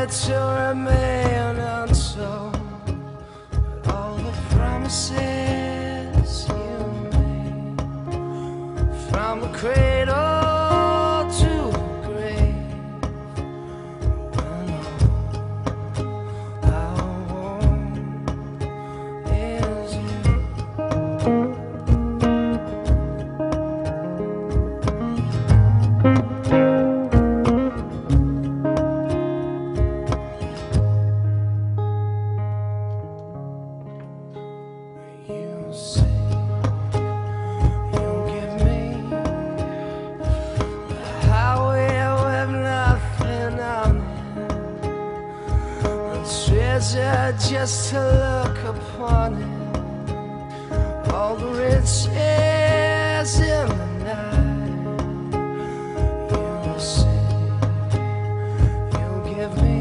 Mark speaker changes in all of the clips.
Speaker 1: to remain untold. All the promises you made, from the cradle to the grave, when all I want is you. You say you'll give me a highway with nothing on it, a treasure just to look upon it, all the riches in the night. You say you'll give me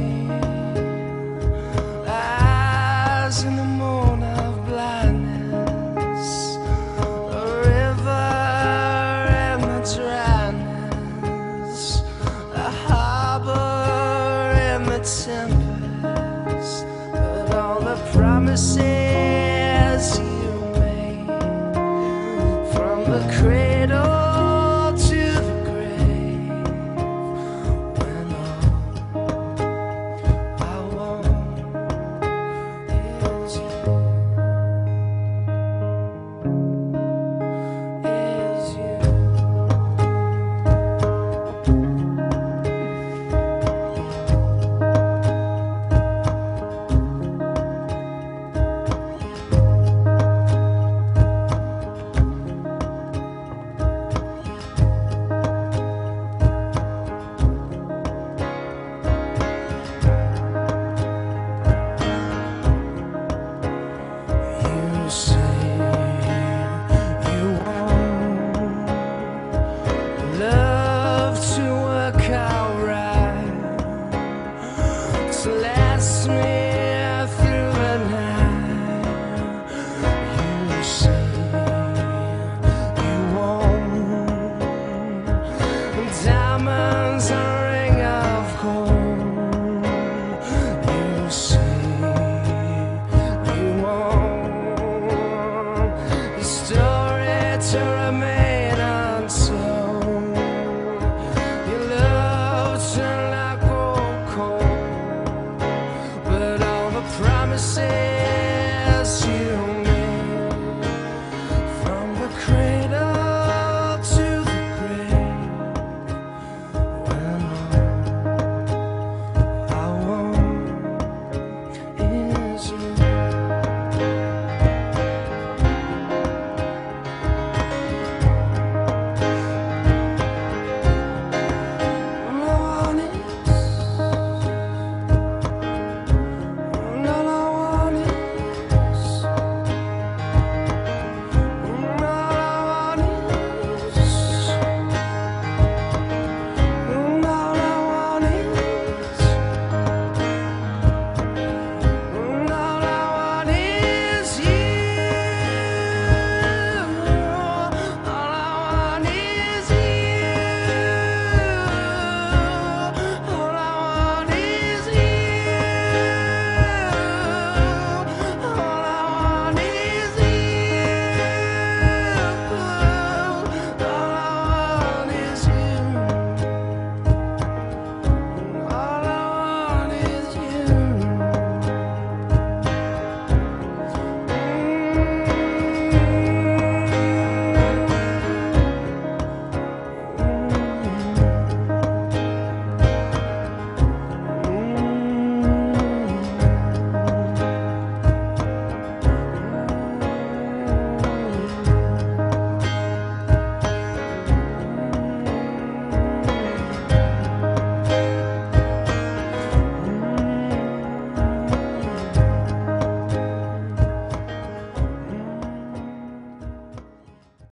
Speaker 1: eyes in the moon of blindness, a river in the dryness, a harbor in the tempest. But all the promises you made, from the cradle to the grave, when all I want is you. Is you. You say you want love to work out right, to last me through the night. You say you want diamonds, a ring of gold. You say you want the story to remain untold. Your love turned like gold cold, but all the promises